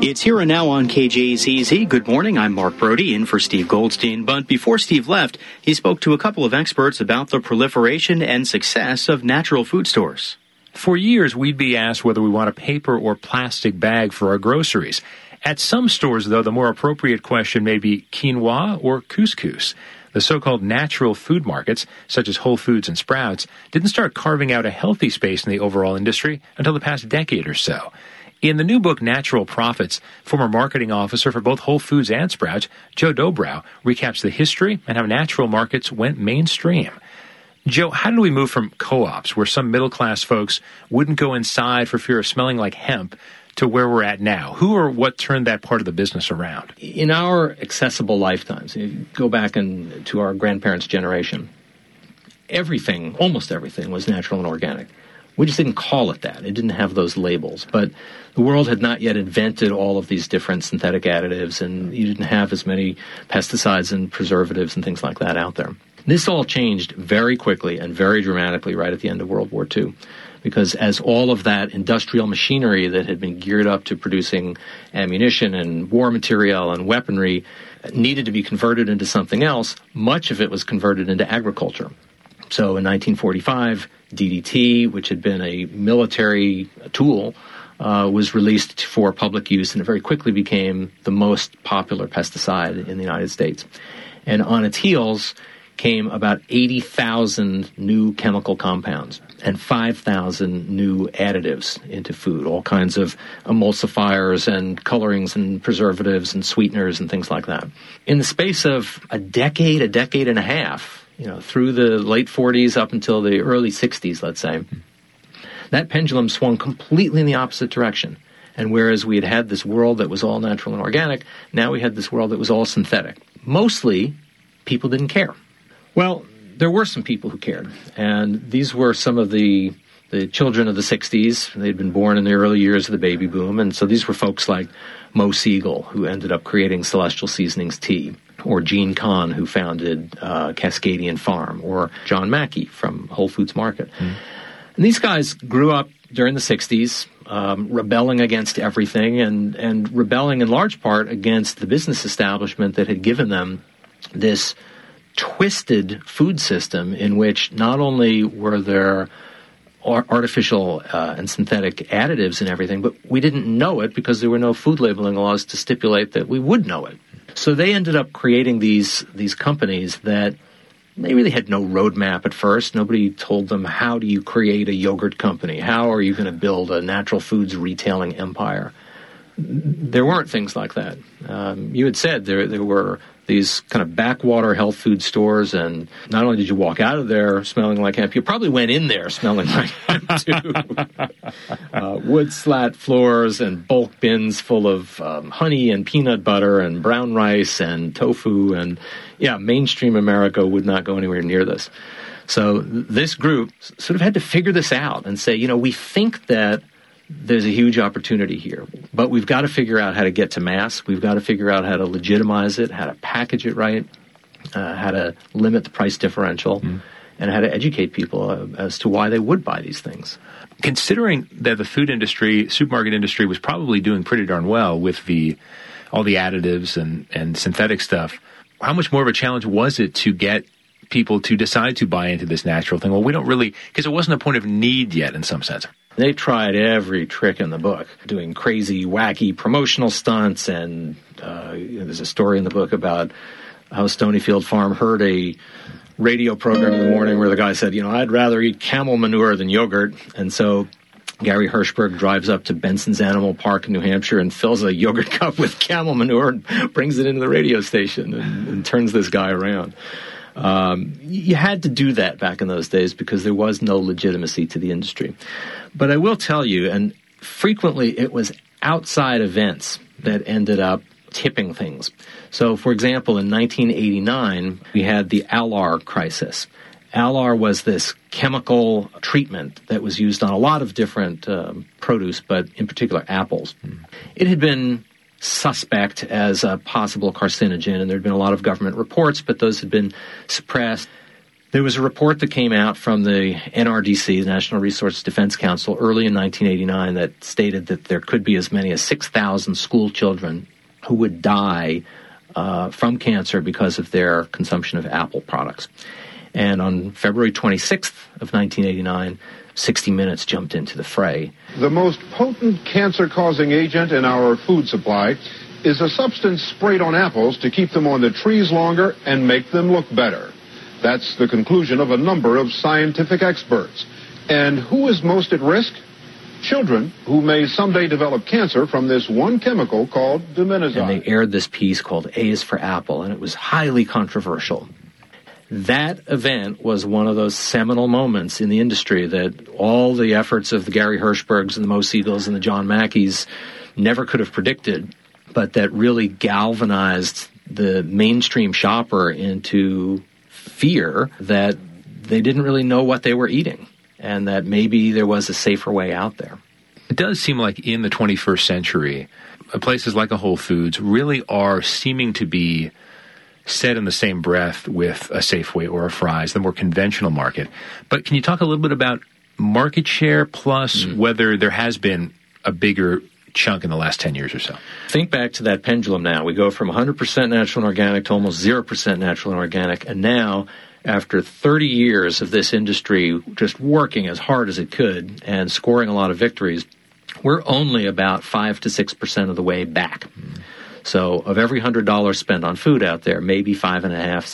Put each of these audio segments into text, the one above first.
It's Here and Now on KJZZ. Good morning. I'm Mark Brody in for Steve Goldstein. But before Steve left, he spoke to a couple of experts about the proliferation and success of natural food stores. For years, we'd be asked whether we want a paper or plastic bag for our groceries. At some stores, though, the more appropriate question may be quinoa or couscous. The so-called natural food markets, such as Whole Foods and Sprouts, didn't start carving out a healthy space in the overall industry until the past decade or so. In the new book, Natural Profits, former marketing officer for both Whole Foods and Sprouts, Joe Dobrow, recaps the history and how natural markets went mainstream. Joe, how did we move from co-ops, where some middle-class folks wouldn't go inside for fear of smelling like hemp, to where we're at now? Who or what turned that part of the business around? In our accessible lifetimes, you go back to our grandparents' generation, everything, almost everything, was natural and organic. We just didn't call it that. It didn't have those labels. But the world had not yet invented all of these different synthetic additives, and you didn't have as many pesticides and preservatives and things like that out there. This all changed very quickly and very dramatically right at the end of World War II, because as all of that industrial machinery that had been geared up to producing ammunition and war material and weaponry needed to be converted into something else, much of it was converted into agriculture. So in 1945, DDT, which had been a military tool, was released for public use, and it very quickly became the most popular pesticide in the United States. And on its heels came about 80,000 new chemical compounds and 5,000 new additives into food, all kinds of emulsifiers and colorings and preservatives and sweeteners and things like that. In the space of a decade and a half, through the late 40s up until the early 60s, let's say, that pendulum swung completely in the opposite direction. And whereas we had this world that was all natural and organic, now we had this world that was all synthetic. Mostly, people didn't care. Well, there were some people who cared, and these were some of the children of the 60s. They'd been born in the early years of the baby boom, and so these were folks like Mo Siegel, who ended up creating Celestial Seasonings tea, or Gene Kahn, who founded Cascadian Farm, or John Mackey from Whole Foods Market. And these guys grew up during the 60s, rebelling against everything, and rebelling in large part against the business establishment that had given them this twisted food system in which not only were there artificial and synthetic additives and everything, but we didn't know it because there were no food labeling laws to stipulate that we would know it. So they ended up creating these companies that they really had no roadmap at first. Nobody told them, how do you create a yogurt company? How are you going to build a natural foods retailing empire? There weren't things like that. You had said there were these kind of backwater health food stores, and not only did you walk out of there smelling like hemp, you probably went in there smelling like hemp too. Wood slat floors and bulk bins full of honey and peanut butter and brown rice and tofu, and mainstream America would not go anywhere near this. So this group sort of had to figure this out and say, we think that there's a huge opportunity here, but we've got to figure out how to get to mass. We've got to figure out how to legitimize it, how to package it right, how to limit the price differential, and how to educate people as to why they would buy these things. Considering that the food industry, supermarket industry, was probably doing pretty darn well with all the additives and synthetic stuff, how much more of a challenge was it to get people to decide to buy into this natural thing? Well, we don't really, because it wasn't a point of need yet in some sense. They tried every trick in the book, doing crazy, wacky promotional stunts, and there's a story in the book about how Stonyfield Farm heard a radio program in the morning where the guy said, I'd rather eat camel manure than yogurt. And so Gary Hirshberg drives up to Benson's Animal Park in New Hampshire and fills a yogurt cup with camel manure and brings it into the radio station and turns this guy around. You had to do that back in those days because there was no legitimacy to the industry. But I will tell you, and frequently it was outside events that ended up tipping things. So, for example, in 1989, we had the Alar crisis. Alar was this chemical treatment that was used on a lot of different produce, but in particular apples. It had been suspect as a possible carcinogen, and there had been a lot of government reports, but those had been suppressed. There was a report that came out from the NRDC, the National Resource Defense Council, early in 1989 that stated that there could be as many as 6,000 school children who would die from cancer because of their consumption of Apple products. And on February 26th of 1989, 60 Minutes jumped into the fray. The most potent cancer-causing agent in our food supply is a substance sprayed on apples to keep them on the trees longer and make them look better. That's the conclusion of a number of scientific experts. And who is most at risk? Children who may someday develop cancer from this one chemical called dimenazine. And they aired this piece called A is for Apple, and it was highly controversial. That event was one of those seminal moments in the industry that all the efforts of the Gary Hirshbergs and the Mo Siegels and the John Mackeys never could have predicted, but that really galvanized the mainstream shopper into fear that they didn't really know what they were eating and that maybe there was a safer way out there. It does seem like in the 21st century, places like a Whole Foods really are seeming to be said in the same breath with a Safeway or a Fry's, the more conventional market. But can you talk a little bit about market share plus whether there has been a bigger chunk in the last 10 years or so? Think back to that pendulum now. We go from 100% natural and organic to almost 0% natural and organic. And now, after 30 years of this industry just working as hard as it could and scoring a lot of victories, we're only about 5 to 6% of the way back. So of every $100 spent on food out there, maybe $5.50,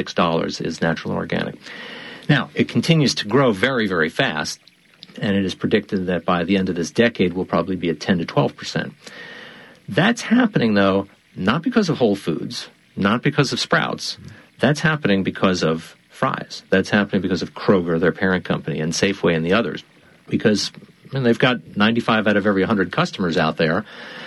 $6 is natural and organic. Now, it continues to grow very, very fast, and it is predicted that by the end of this decade, we'll probably be at 10 to 12%. That's happening, though, not because of Whole Foods, not because of Sprouts. That's happening because of Fry's. That's happening because of Kroger, their parent company, and Safeway and the others, because they've got 95 out of every 100 customers out there.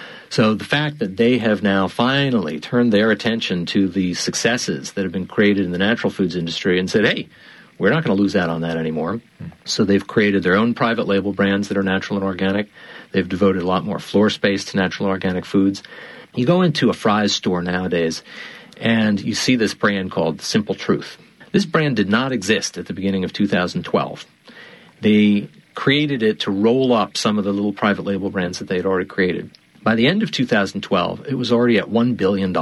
So the fact that they have now finally turned their attention to the successes that have been created in the natural foods industry and said, hey, we're not going to lose out on that anymore. So they've created their own private label brands that are natural and organic. They've devoted a lot more floor space to natural and organic foods. You go into a Fry's store nowadays, and you see this brand called Simple Truth. This brand did not exist at the beginning of 2012. They created it to roll up some of the little private label brands that they had already created. By the end of 2012, it was already at $1 billion.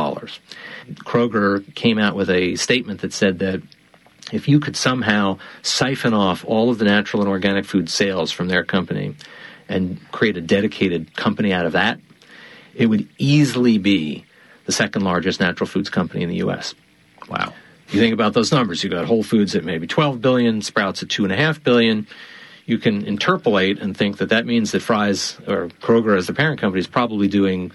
Kroger came out with a statement that said that if you could somehow siphon off all of the natural and organic food sales from their company and create a dedicated company out of that, it would easily be the second largest natural foods company in the U.S. Wow. You think about those numbers. You've got Whole Foods at maybe $12 billion, Sprouts at $2.5 billion. You can interpolate and think that that means that Fry's or Kroger as the parent company is probably doing,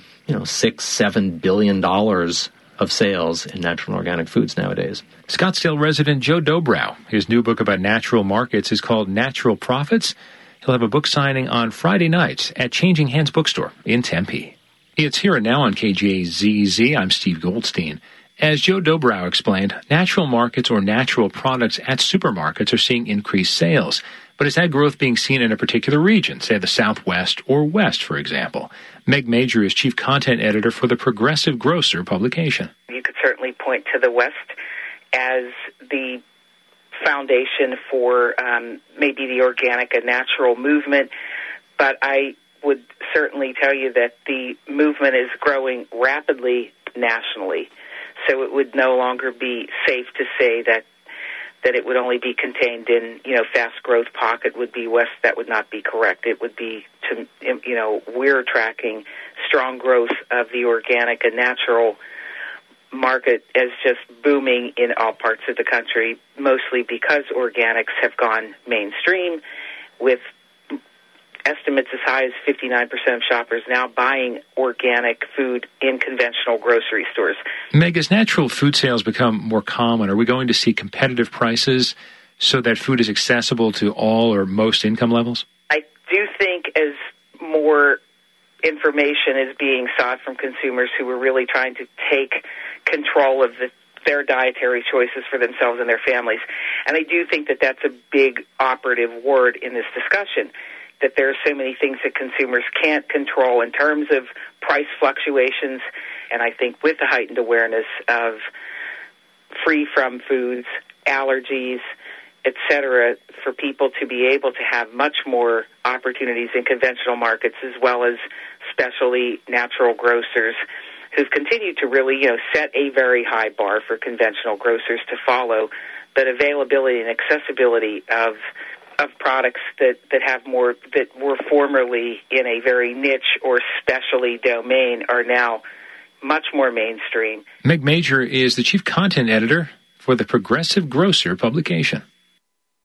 $6-7 billion of sales in natural and organic foods nowadays. Scottsdale resident Joe Dobrow, his new book about natural markets is called Natural Profits. He'll have a book signing on Friday night at Changing Hands Bookstore in Tempe. It's Here and Now on KJZZ. I'm Steve Goldstein. As Joe Dobrow explained, natural markets or natural products at supermarkets are seeing increased sales. But is that growth being seen in a particular region, say the Southwest or West, for example? Meg Major is chief content editor for the Progressive Grocer publication. You could certainly point to the West as the foundation for maybe the organic and natural movement, but I would certainly tell you that the movement is growing rapidly nationally. So it would no longer be safe to say that it would only be contained in, fast growth pocket would be West. That would not be correct. It would be, we're tracking strong growth of the organic and natural market as just booming in all parts of the country, mostly because organics have gone mainstream, with estimates as high as 59% of shoppers now buying organic food in conventional grocery stores. Meg, as natural food sales become more common, are we going to see competitive prices so that food is accessible to all or most income levels? I do think as more information is being sought from consumers who are really trying to take control of their dietary choices for themselves and their families, and I do think that that's a big operative word in this discussion, that there are so many things that consumers can't control in terms of price fluctuations. And I think with the heightened awareness of free from foods, allergies, et cetera, for people to be able to have much more opportunities in conventional markets, as well as specialty natural grocers who've continued to really, set a very high bar for conventional grocers to follow. But availability and accessibility of products that have more, that were formerly in a very niche or specialty domain, are now much more mainstream. Meg Major is the chief content editor for the Progressive Grocer publication.